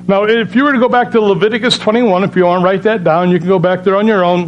Now, if you were to go back to Leviticus 21, if you want to write that down, you can go back there on your own.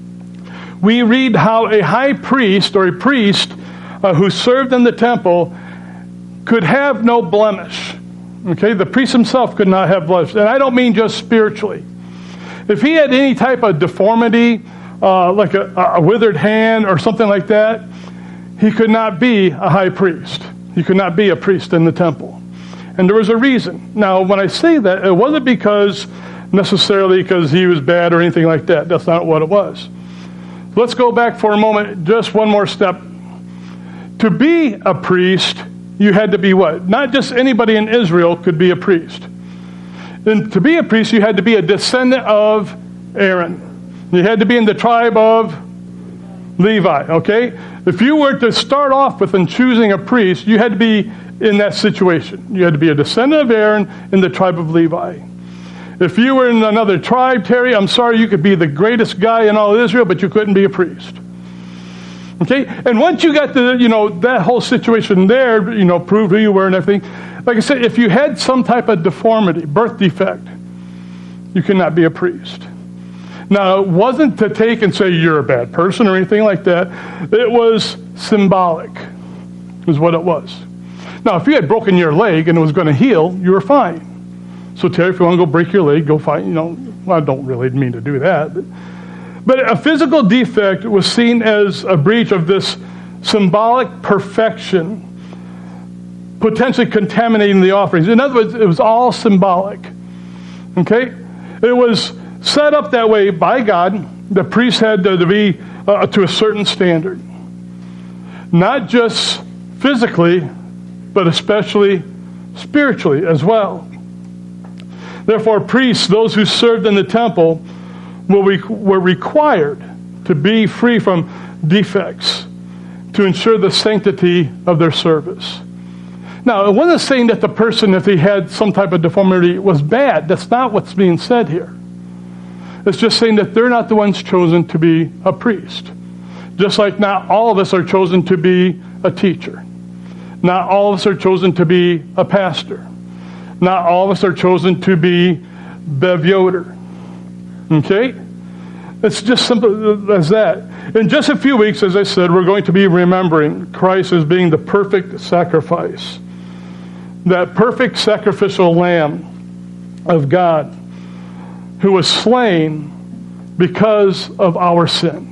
We read how a high priest or a priest who served in the temple could have no blemish. Okay, the priest himself could not have blemish. And I don't mean just spiritually. If he had any type of deformity, like a withered hand or something like that, he could not be a high priest. He could not be a priest in the temple. And there was a reason. Now, when I say that, it wasn't necessarily because he was bad or anything like that. That's not what it was. Let's go back for a moment, just one more step. To be a priest, you had to be what? Not just anybody in Israel could be a priest. And to be a priest, you had to be a descendant of Aaron. You had to be in the tribe of Levi, okay? If you were to start off with in choosing a priest, you had to be in that situation. You had to be a descendant of Aaron in the tribe of Levi. If you were in another tribe, Terry, I'm sorry, you could be the greatest guy in all Israel, but you couldn't be a priest. Okay? And once you got to, that whole situation there, proved who you were and everything, like I said, if you had some type of deformity, birth defect, you could not be a priest. Now, it wasn't to take and say you're a bad person or anything like that. It was symbolic, is what it was. Now, if you had broken your leg and it was going to heal, you were fine. So, Terry, if you want to go break your leg, go find, I don't really mean to do that. But a physical defect was seen as a breach of this symbolic perfection, potentially contaminating the offerings. In other words, it was all symbolic. Okay? It was set up that way by God. The priest had to be to a certain standard. Not just physically, but especially spiritually as well. Therefore, priests, those who served in the temple, were required to be free from defects to ensure the sanctity of their service. Now, it wasn't saying that the person, if he had some type of deformity, was bad. That's not what's being said here. It's just saying that they're not the ones chosen to be a priest. Just like not all of us are chosen to be a teacher. Not all of us are chosen to be a pastor. Not all of us are chosen to be Bev Yoder. Okay? It's just simple as that. In just a few weeks, as I said, we're going to be remembering Christ as being the perfect sacrifice. That perfect sacrificial lamb of God who was slain because of our sin.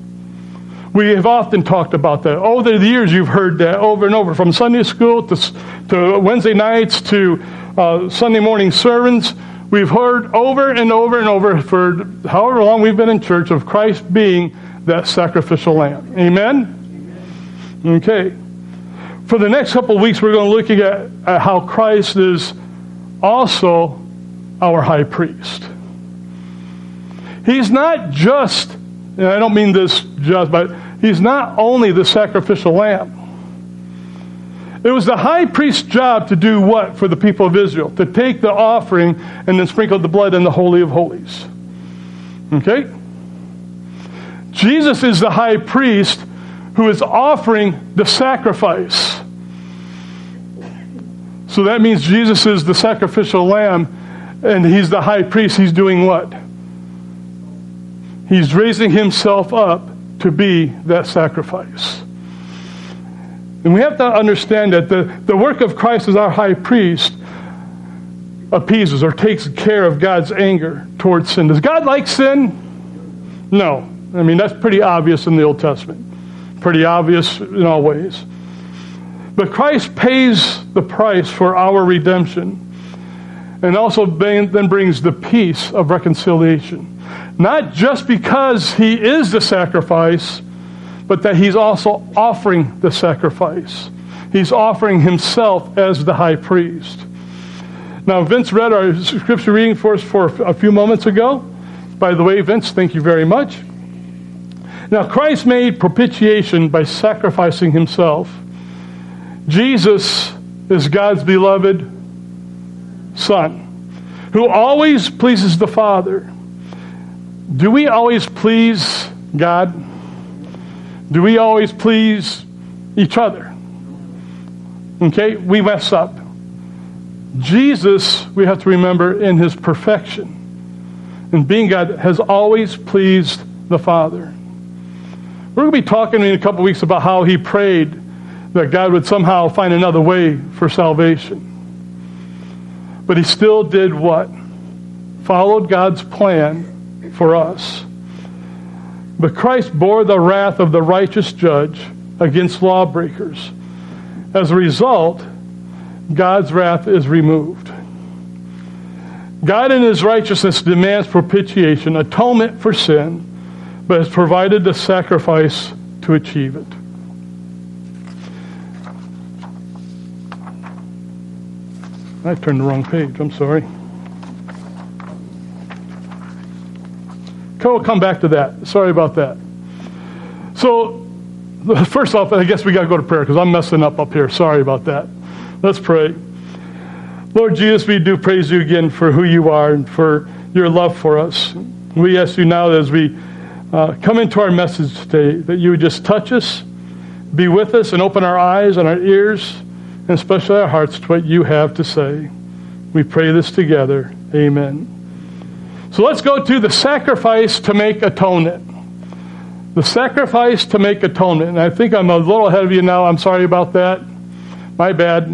We have often talked about that. Over the years, you've heard that over and over, from Sunday school to Wednesday nights to Sunday morning sermons. We've heard over and over and over for however long we've been in church of Christ being that sacrificial lamb. Amen? Okay. For the next couple of weeks, we're going to look at how Christ is also our high priest. He's not just, and I don't mean this just, but he's not only the sacrificial lamb. It was the high priest's job to do what for the people of Israel? To take the offering and then sprinkle the blood in the Holy of Holies. Okay? Jesus is the high priest who is offering the sacrifice. So that means Jesus is the sacrificial lamb, and he's the high priest. He's doing what? He's raising himself up to be that sacrifice. And we have to understand that the work of Christ as our high priest appeases or takes care of God's anger towards sin. Does God like sin? No. I mean, that's pretty obvious in the Old Testament. Pretty obvious in all ways. But Christ pays the price for our redemption and also then brings the peace of reconciliation. Not just because he is the sacrifice, but that he's also offering the sacrifice. He's offering himself as the high priest. Now, Vince read our scripture reading for us for a few moments ago. By the way, Vince, thank you very much. Now, Christ made propitiation by sacrificing himself. Jesus is God's beloved Son, who always pleases the Father. Do we always please God? Do we always please each other? Okay, we mess up. Jesus, we have to remember, in his perfection and being God, has always pleased the Father. We're going to be talking in a couple weeks about how he prayed that God would somehow find another way for salvation. But he still did what? Followed God's plan for us. But Christ bore the wrath of the righteous judge against lawbreakers. As a result, God's wrath is removed. God in his righteousness demands propitiation, atonement for sin, but has provided the sacrifice to achieve it. I turned the wrong page. I'm sorry. We'll come back to that. Sorry about that. So, first off, I guess we got to go to prayer because I'm messing up here. Sorry about that. Let's pray. Lord Jesus, we do praise you again for who you are and for your love for us. We ask you now that as we come into our message today, that you would just touch us, be with us, and open our eyes and our ears, and especially our hearts to what you have to say. We pray this together. Amen. So let's go to the sacrifice to make atonement. The sacrifice to make atonement. And I think I'm a little ahead of you now. I'm sorry about that. My bad.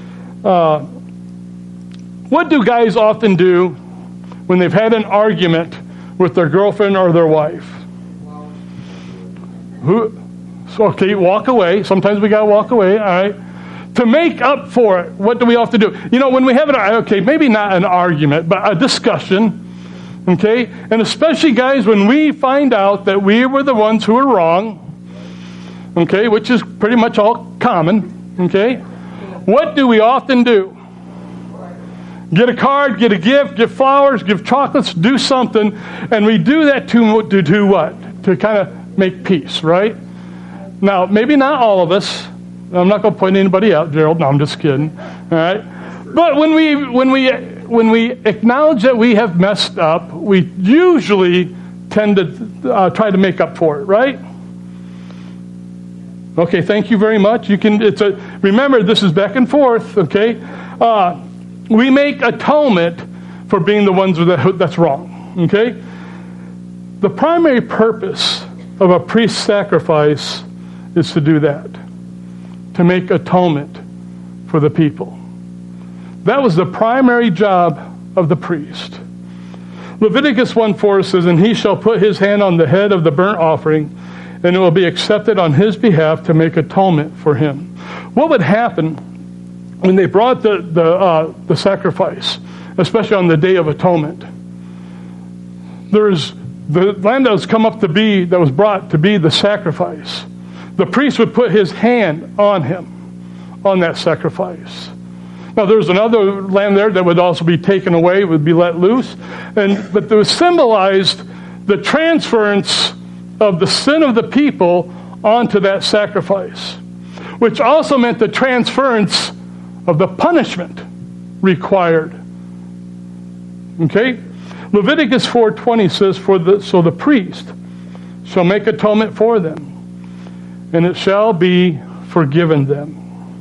What do guys often do when they've had an argument with their girlfriend or their wife? Okay, walk away. Sometimes we got to walk away, all right? To make up for it, what do we often do? You know, when we have maybe not an argument, but a discussion. Okay? And especially, guys, when we find out that we were the ones who were wrong, okay, which is pretty much all common, okay, what do we often do? Get a card, get a gift, give flowers, give chocolates, do something, and we do that to do what? To kind of make peace, right? Now, maybe not all of us. I'm not going to point anybody out, Gerald. No, I'm just kidding. All right? But when we acknowledge that we have messed up, we usually tend to try to make up for it, right? Okay, thank you very much. Remember, this is back and forth, okay? We make atonement for being the ones that's wrong, okay? The primary purpose of a priest's sacrifice is to do that, to make atonement for the people. That was the primary job of the priest. Leviticus 1:4 says, "And he shall put his hand on the head of the burnt offering, and it will be accepted on his behalf to make atonement for him." What would happen when they brought the sacrifice, especially on the Day of Atonement? There's the lamb that was brought to be the sacrifice. The priest would put his hand on him, on that sacrifice. Now, there was another lamb there that would also be taken away, would be let loose. But there was symbolized the transference of the sin of the people onto that sacrifice, which also meant the transference of the punishment required. Okay? Leviticus 4:20 says, "So the priest shall make atonement for them, and it shall be forgiven them."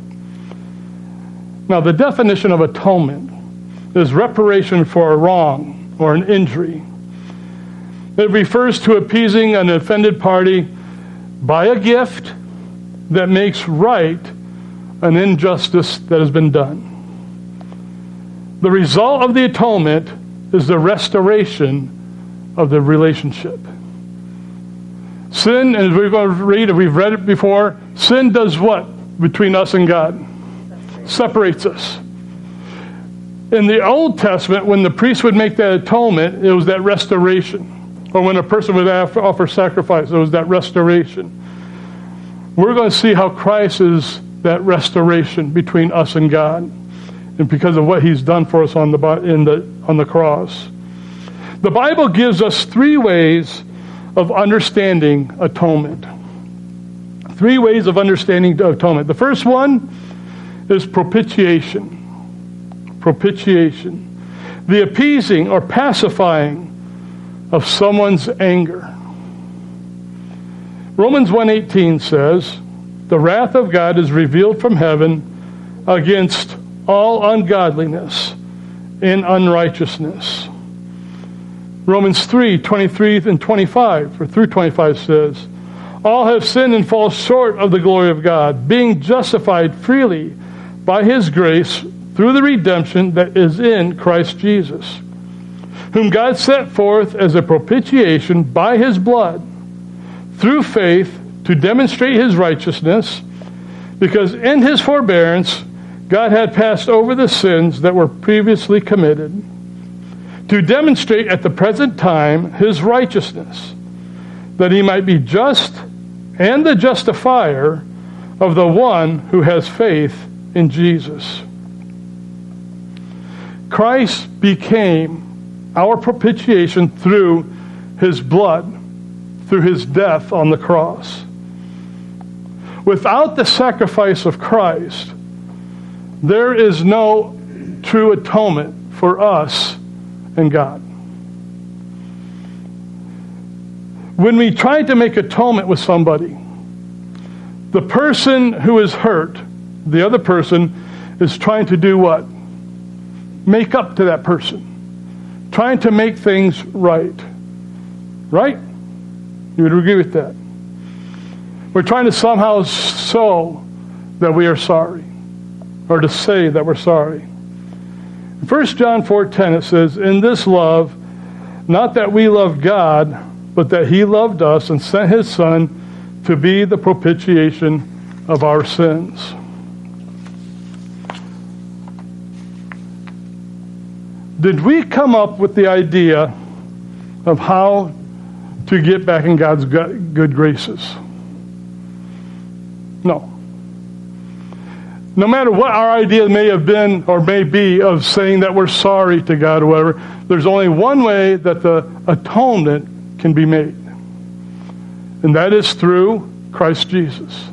Now, the definition of atonement is reparation for a wrong or an injury. It refers to appeasing an offended party by a gift that makes right an injustice that has been done. The result of the atonement is the restoration of the relationship. Sin, as we're going to read, if we've read it before, sin does what between us and God? Separates us. In the Old Testament, when the priest would make that atonement, it was that restoration. Or when a person would offer sacrifice, it was that restoration. We're going to see how Christ is that restoration between us and God, and because of what he's done for us on the cross. The Bible gives us 3 ways of understanding atonement. 3 ways of understanding atonement. The first one is propitiation. Propitiation. The appeasing or pacifying of someone's anger. Romans 1:18 says, "The wrath of God is revealed from heaven against all ungodliness and unrighteousness. Romans 3:23 and 25, or through 25 says, all have sinned and fall short of the glory of God, being justified freely by his grace through the redemption that is in Christ Jesus, whom God set forth as a propitiation by his blood, through faith, to demonstrate his righteousness, because in his forbearance God had passed over the sins that were previously committed, to demonstrate at the present time his righteousness, that he might be just and the justifier of the one who has faith in Jesus. Christ became our propitiation through his blood, through his death on the cross. Without the sacrifice of Christ, there is no true atonement for us and God. When we try to make atonement with somebody, the person who is hurt, the other person, is trying to do what? Make up to that person. Trying to make things right. Right? You would agree with that? We're trying to somehow show that we are sorry, or to say that we're sorry. In 1 John 4:10 it says, in this love, not that we love God, but that he loved us and sent his Son to be the propitiation of our sins. Did we come up with the idea of how to get back in God's good graces? No. No matter what our idea may have been or may be of saying that we're sorry to God or whatever, there's only one way that the atonement can be made. And that is through Christ Jesus.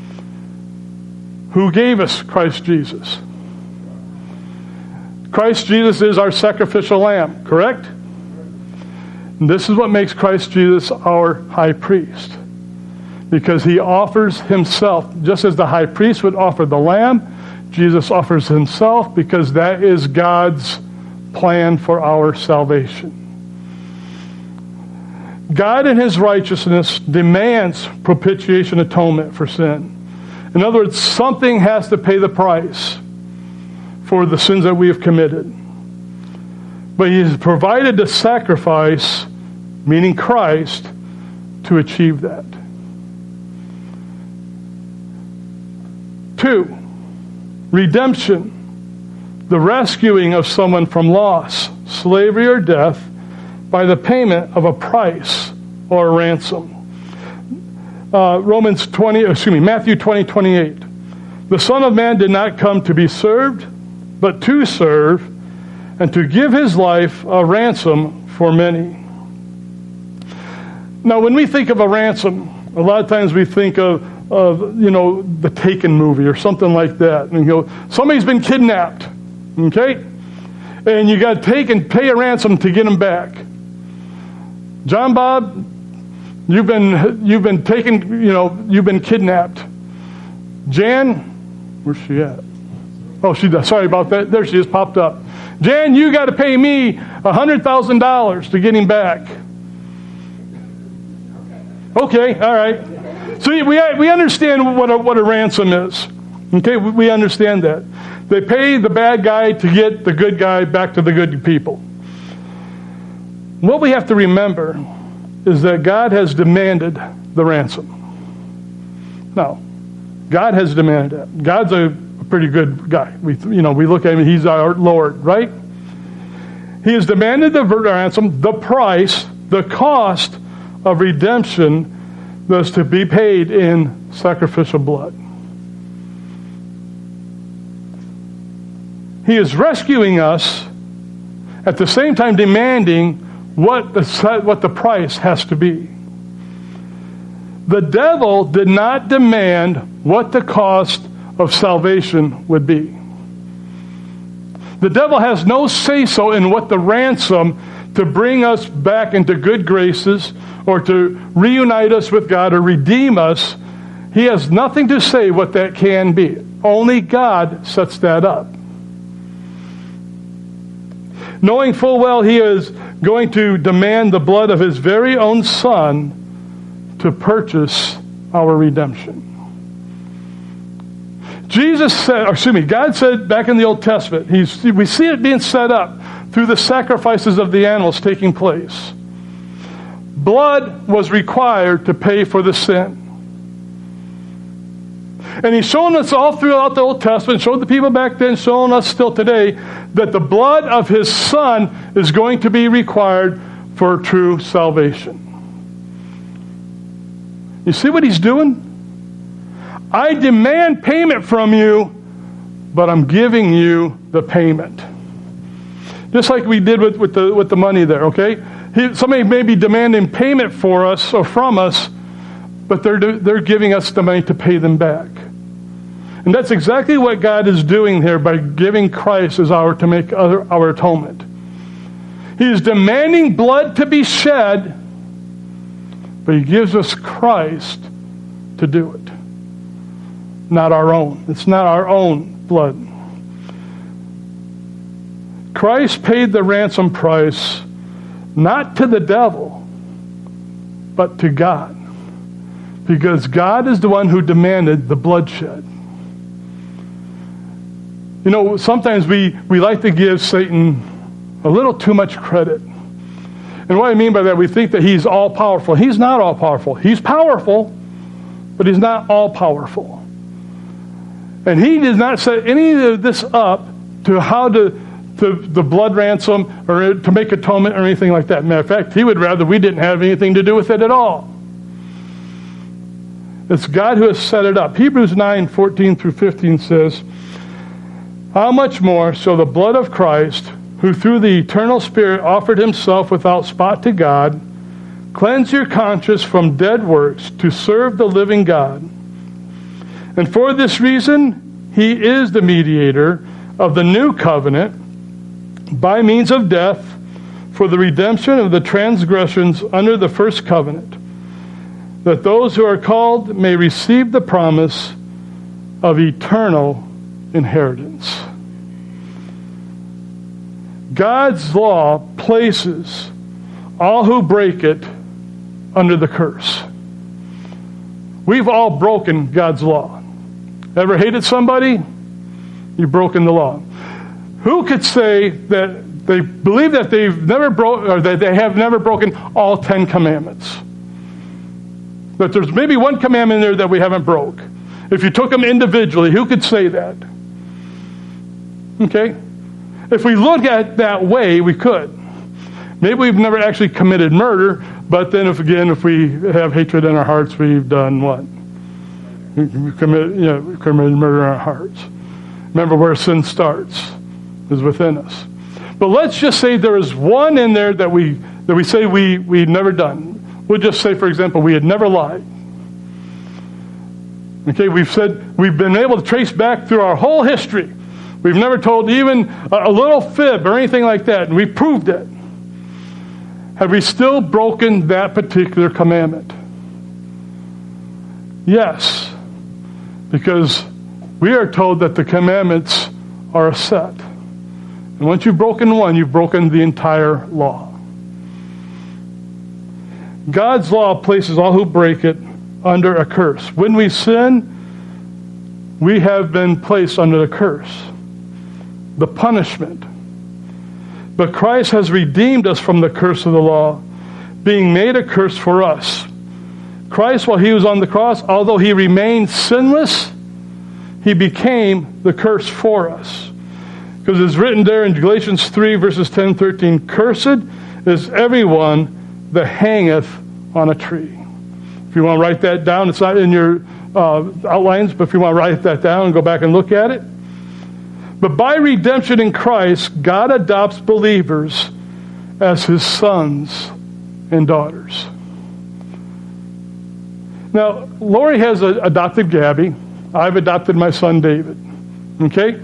Who gave us Christ Jesus? Christ Jesus is our sacrificial lamb, correct? And this is what makes Christ Jesus our high priest. Because he offers himself, just as the high priest would offer the lamb, Jesus offers himself because that is God's plan for our salvation. God in his righteousness demands propitiation atonement for sin. In other words, something has to pay the price for the sins that we have committed. But he has provided the sacrifice, meaning Christ, to achieve that. 2, redemption, the rescuing of someone from loss, slavery, or death by the payment of a price or a ransom. Matthew 20:28. The Son of Man did not come to be served, but to serve, and to give his life a ransom for many. Now, when we think of a ransom, a lot of times we think of the Taken movie or something like that. And somebody's been kidnapped, okay? And you got to take and pay a ransom to get them back. John Bob, you've been taken, you've been kidnapped. Jan, where's she at? Oh, sorry about that. There she is, popped up. Jan, you got to pay me $100,000 to get him back. Okay, all right. So we understand what a ransom is. Okay, we understand that. They pay the bad guy to get the good guy back to the good people. What we have to remember is that God has demanded the ransom. Now, God has demanded that. God's a pretty good guy. We look at him, he's our Lord, right? He has demanded the ransom, the price, the cost of redemption that's to be paid in sacrificial blood. He is rescuing us, at the same time demanding what the price has to be. The devil did not demand what the cost of salvation would be. The devil has no say-so in what the ransom to bring us back into good graces or to reunite us with God or redeem us. He has nothing to say what that can be. Only God sets that up. knowing full well he is going to demand the blood of his very own Son to purchase our redemption. God said back in the Old Testament, we see it being set up through the sacrifices of the animals taking place. Blood was required to pay for the sin. And he's shown us all throughout the Old Testament, showed the people back then, showing us still today, that the blood of his Son is going to be required for true salvation. You see what he's doing? I demand payment from you, but I'm giving you the payment. Just like we did with the money there, okay? Somebody may be demanding payment for us or from us, but they're giving us the money to pay them back. And that's exactly what God is doing here by giving Christ as to make our atonement. He is demanding blood to be shed, but he gives us Christ to do it. Not our own. It's not our own blood. Christ paid the ransom price not to the devil, but to God. Because God is the one who demanded the bloodshed. You know, sometimes we like to give Satan a little too much credit. And what I mean by that, we think that he's all-powerful. He's not all-powerful. He's powerful, but he's not all-powerful. And he did not set any of this up to how to the blood ransom or to make atonement or anything like that. Matter of fact, he would rather we didn't have anything to do with it at all. It's God who has set it up. Hebrews 9:14-15 says, how much more shall the blood of Christ, who through the eternal Spirit offered himself without spot to God, cleanse your conscience from dead works to serve the living God? And for this reason, he is the mediator of the new covenant by means of death for the redemption of the transgressions under the first covenant, that those who are called may receive the promise of eternal inheritance. God's law places all who break it under the curse. We've all broken God's law. Ever hated somebody? You've broken the law. Who could say that they believe that they've never broken, or that they have never broken all 10 commandments? That there's maybe one commandment in there that we haven't broke. If you took them individually, who could say that? Okay? If we look at it that way, we could. Maybe we've never actually committed murder, but then if we have hatred in our hearts, we've done what? We committed murder in our hearts. Remember where sin starts is within us. But let's just say there is one in there that we say we've never done. We'll just say, for example, we had never lied. Okay, we've been able to trace back through our whole history. We've never told even a little fib or anything like that, and we proved it. Have we still broken that particular commandment? Yes, because we are told that the commandments are a set. And once you've broken one, you've broken the entire law. God's law places all who break it under a curse. When we sin, we have been placed under the curse, the punishment. But Christ has redeemed us from the curse of the law, being made a curse for us. Christ, while he was on the cross, although he remained sinless, he became the curse for us. Because it's written there in Galatians 3, verses 10 and 13, cursed is everyone that hangeth on a tree. If you want to write that down, it's not in your outlines, but if you want to write that down and go back and look at it. But by redemption in Christ, God adopts believers as his sons and daughters. Now, Lori has adopted Gabby. I've adopted my son David. Okay?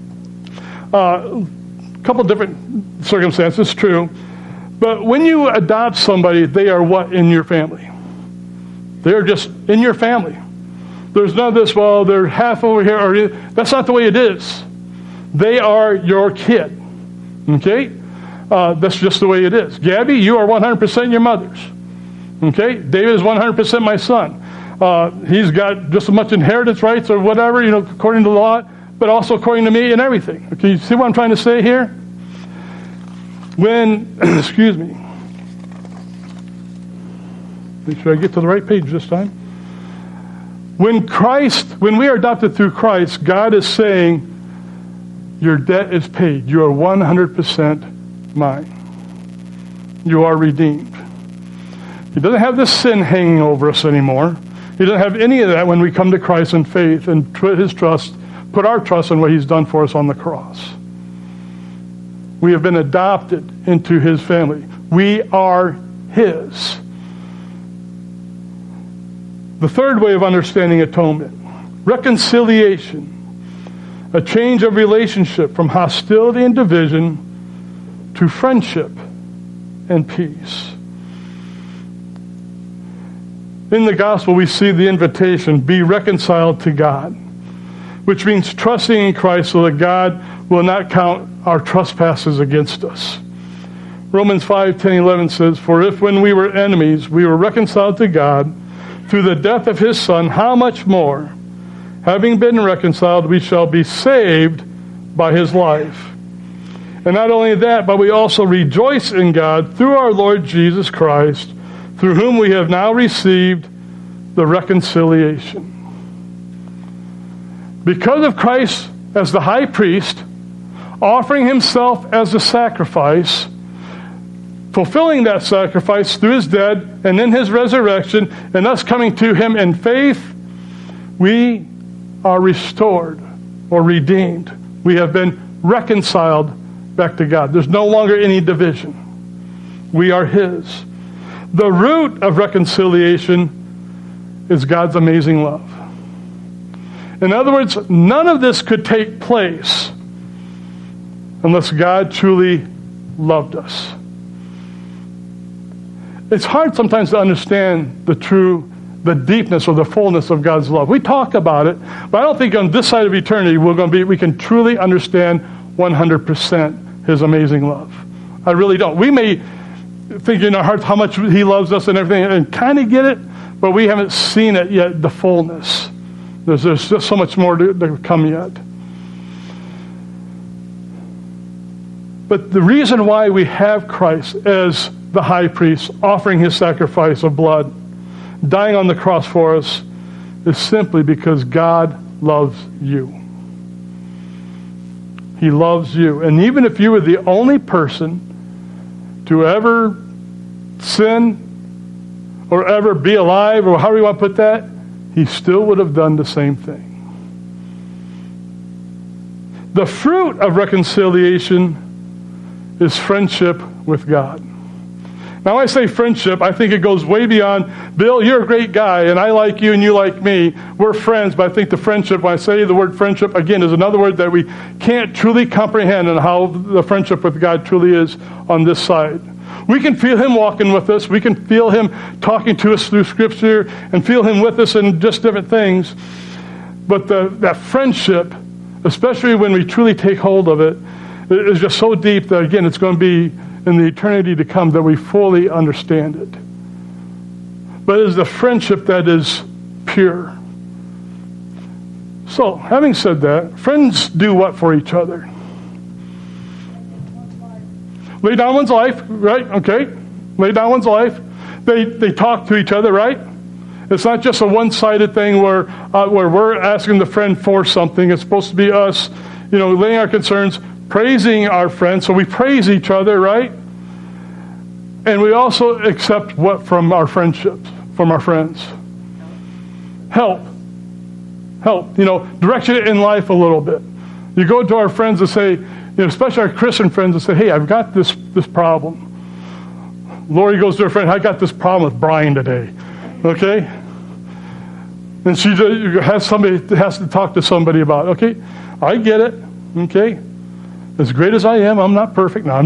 A couple different circumstances, true. But when you adopt somebody, they are what in your family? They're just in your family. There's none of this, well, they're half over here. Or that's not the way it is. They are your kid. Okay? That's just the way it is. Gabby, you are 100% your mother's. Okay? David is 100% my son. He's got just as much inheritance rights or whatever, according to the law, but also according to me and everything. Okay, you see what I'm trying to say here? When, excuse me. Make sure I get to the right page this time. When we are adopted through Christ, God is saying, your debt is paid. You are 100% mine. You are redeemed. He doesn't have this sin hanging over us anymore. He doesn't have any of that when we come to Christ in faith and put our trust in what He's done for us on the cross. We have been adopted into His family. We are His. The third way of understanding atonement, reconciliation, a change of relationship from hostility and division to friendship and peace. In the gospel, we see the invitation, be reconciled to God, which means trusting in Christ so that God will not count our trespasses against us. Romans 5:10-11 says, for if when we were enemies, we were reconciled to God through the death of His Son, how much more, having been reconciled, we shall be saved by His life. And not only that, but we also rejoice in God through our Lord Jesus Christ, through whom we have now received the reconciliation. Because of Christ as the high priest, offering Himself as a sacrifice, fulfilling that sacrifice through His death and in His resurrection, and us coming to Him in faith, we are restored or redeemed. We have been reconciled back to God. There's no longer any division. We are His. The root of reconciliation is God's amazing love. In other words, none of this could take place unless God truly loved us. It's hard sometimes to understand the deepness or the fullness of God's love. We talk about it, but I don't think on this side of eternity we can truly understand 100% His amazing love. I really don't. We may think in our hearts how much He loves us and everything, and kind of get it, but we haven't seen it yet, the fullness. There's just so much more to come yet. But the reason why we have Christ as the high priest, offering His sacrifice of blood, dying on the cross for us, is simply because God loves you. He loves you. And even if you were the only person to ever sin or ever be alive, or however you want to put that, He still would have done the same thing. The fruit of reconciliation is friendship with God. Now, when I say friendship, I think it goes way beyond, Bill, you're a great guy, and I like you, and you like me. We're friends, but I think the friendship, when I say the word friendship, again, is another word that we can't truly comprehend on how the friendship with God truly is on this side. We can feel Him walking with us. We can feel Him talking to us through Scripture and feel Him with us in just different things. But that friendship, especially when we truly take hold of it, is just so deep that, again, it's going to be in the eternity to come that we fully understand it. But it is the friendship that is pure. So, having said that, friends do what for each other? Lay down one's life, right? Okay. Lay down one's life. They talk to each other, right? It's not just a one-sided thing where we're asking the friend for something. It's supposed to be us, laying our concerns, praising our friends. So we praise each other, right? And we also accept what from our friendships, from our friends? Help. Direction in life a little bit. You go to our friends and say, especially our Christian friends, and say, hey, I've got this problem. Lori goes to her friend, I got this problem with Brian today. Okay? And she has to talk to somebody about it. Okay? I get it. Okay? As great as I am, I'm not perfect. No,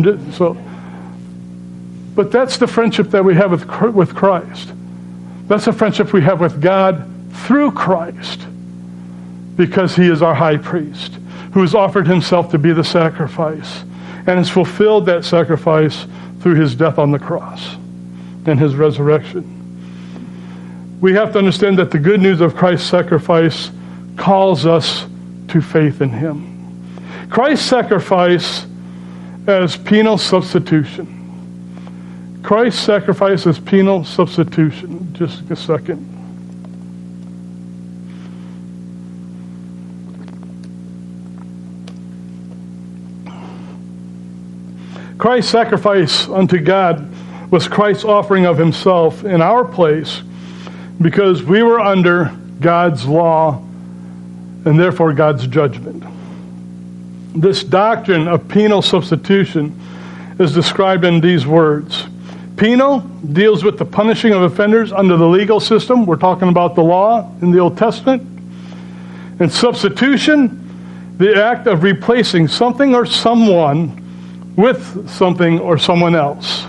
but that's the friendship that we have with Christ. That's the friendship we have with God through Christ, because He is our high priest who has offered Himself to be the sacrifice. and has fulfilled that sacrifice through his death on the cross and his resurrection. We have to understand that the good news of Christ's sacrifice calls us to faith in him. Christ's sacrifice as penal substitution. Christ's sacrifice as penal substitution. Just a second. Christ's sacrifice unto God was Christ's offering of himself in our place because we were under God's law and therefore God's judgment. This doctrine of penal substitution is described in these words. Penal deals with the punishing of offenders under the legal system. We're talking about the law in the Old Testament. And substitution, the act of replacing something or someone with something or someone else.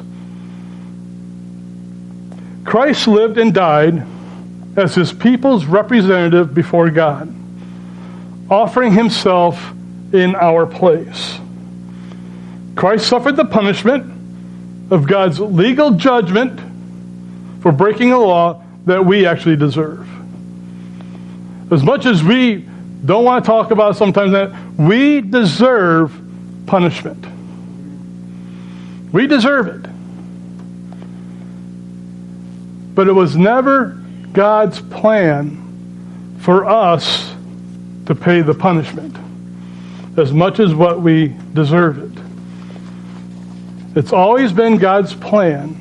Christ lived and died as his people's representative before God, offering himself in our place. Christ suffered the punishment of God's legal judgment for breaking a law that we actually deserve. As much as we don't want to talk about sometimes that, we deserve punishment. We deserve it. But it was never God's plan for us to pay the punishment as much as what we deserve it. It's always been God's plan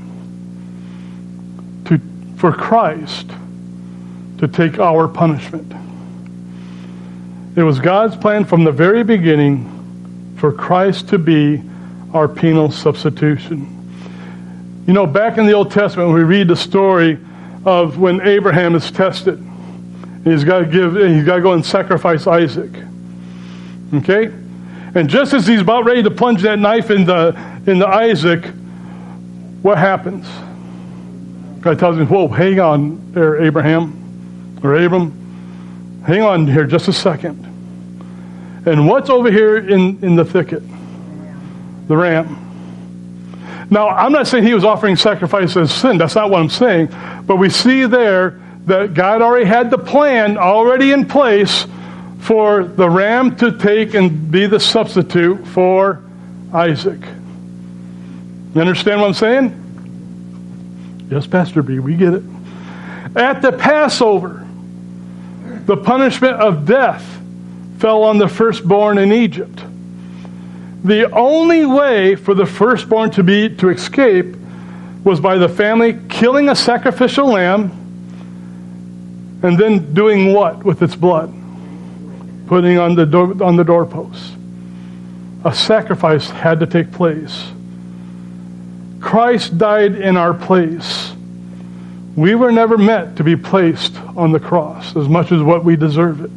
for Christ to take our punishment. It was God's plan from the very beginning for Christ to be our penal substitution. You know, back in the Old Testament, we read the story of when Abraham is tested. He's got to go and sacrifice Isaac. Okay? And just as he's about ready to plunge that knife into Isaac, what happens? God tells him, whoa, hang on there, Abraham, or Abram. Hang on here just a second. And what's over here in the thicket? The ram. Now, I'm not saying he was offering sacrifice as sin. That's not what I'm saying. But we see there that God already had the plan already in place for the ram to take and be the substitute for Isaac. You understand what I'm saying? Yes, Pastor B, we get it. At the Passover, the punishment of death fell on the firstborn in Egypt. The only way for the firstborn to escape was by the family killing a sacrificial lamb and then doing what with its blood? Putting on the doorpost. A sacrifice had to take place. Christ died in our place. We were never meant to be placed on the cross as much as what we deserve it.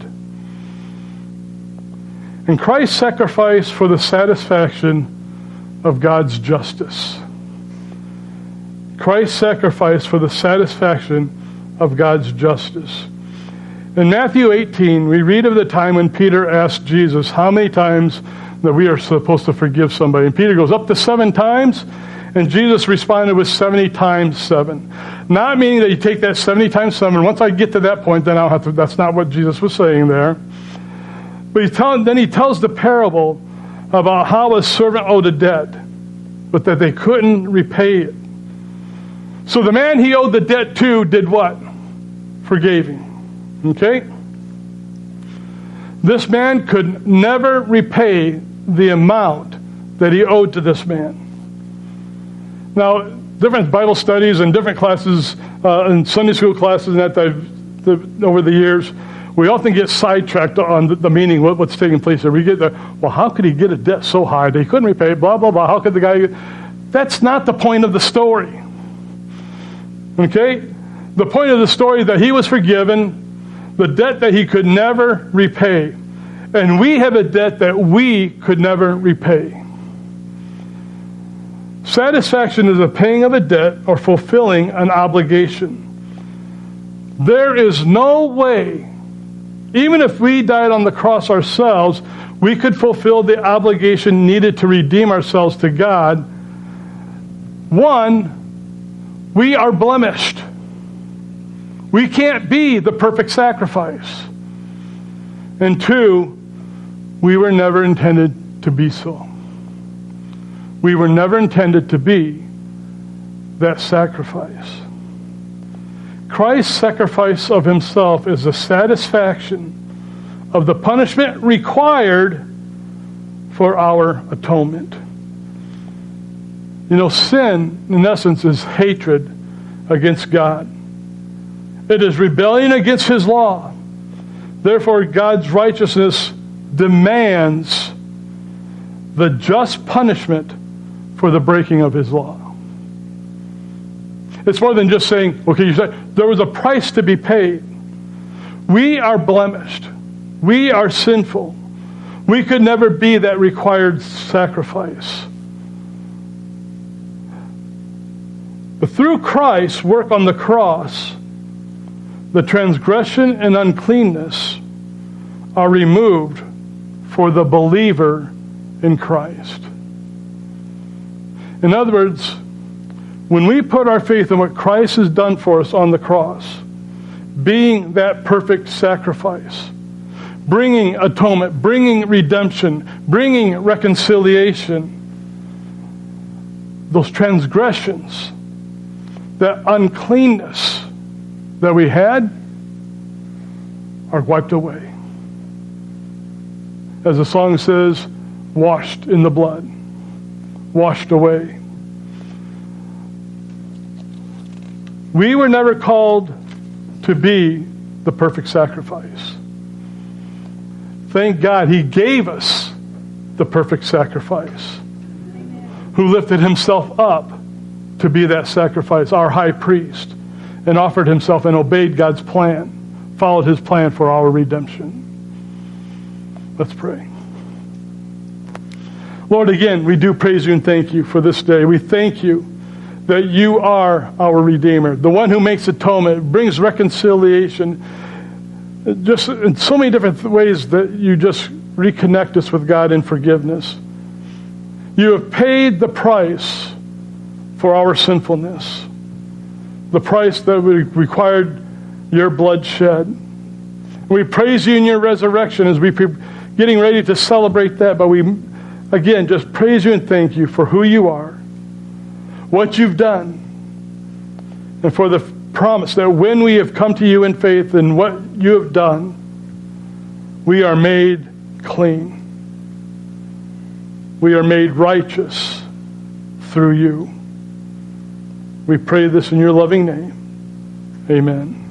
And Christ sacrificed for the satisfaction of God's justice. Christ sacrificed for the satisfaction of God's justice. In Matthew 18, we read of the time when Peter asked Jesus how many times that we are supposed to forgive somebody. And Peter goes up to 7 times, and Jesus responded with 70 times 7. Not meaning that you take that 70 times 7. Once I get to that point, then I'll have to. That's not what Jesus was saying there. But then he tells the parable about how a servant owed a debt, but that they couldn't repay it. So the man he owed the debt to did what? Forgave him. Okay? This man could never repay the amount that he owed to this man. Now, different Bible studies and different classes, and Sunday school classes and that over the years, we often get sidetracked on the meaning, what's taking place there. We get the, well, how could he get a debt so high that he couldn't repay it, blah, blah, blah. How could the guy... That's not the point of the story. Okay? The point of the story is that he was forgiven, the debt that he could never repay. And we have a debt that we could never repay. Satisfaction is the paying of a debt or fulfilling an obligation. There is no way, even if we died on the cross ourselves, we could fulfill the obligation needed to redeem ourselves to God. One, we are blemished. We can't be the perfect sacrifice. And two, we were never intended to be so. We were never intended to be that sacrifice. Christ's sacrifice of himself is the satisfaction of the punishment required for our atonement. You know, sin, in essence, is hatred against God. It is rebellion against his law. Therefore, God's righteousness demands the just punishment for the breaking of his law. It's more than just saying, okay, you said there was a price to be paid. We are blemished. We are sinful. We could never be that required sacrifice. But through Christ's work on the cross, the transgression and uncleanness are removed for the believer in Christ. In other words, when we put our faith in what Christ has done for us on the cross, being that perfect sacrifice, bringing atonement, bringing redemption, bringing reconciliation, those transgressions, that uncleanness that we had are wiped away. As the song says, washed in the blood, washed away. We were never called to be the perfect sacrifice. Thank God he gave us the perfect sacrifice, who lifted himself up to be that sacrifice, our high priest, and offered himself and obeyed God's plan, followed his plan for our redemption. Let's pray. Lord, again, we do praise you and thank you for this day. We thank you that you are our Redeemer, the one who makes atonement, brings reconciliation, just in so many different ways that you just reconnect us with God in forgiveness. You have paid the price for our sinfulness, the price that required your blood shed. We praise you in your resurrection as we getting ready to celebrate that, but we, again, just praise you and thank you for who you are, what you've done, and for the promise that when we have come to you in faith and what you have done, we are made clean. We are made righteous through you. We pray this in your loving name. Amen.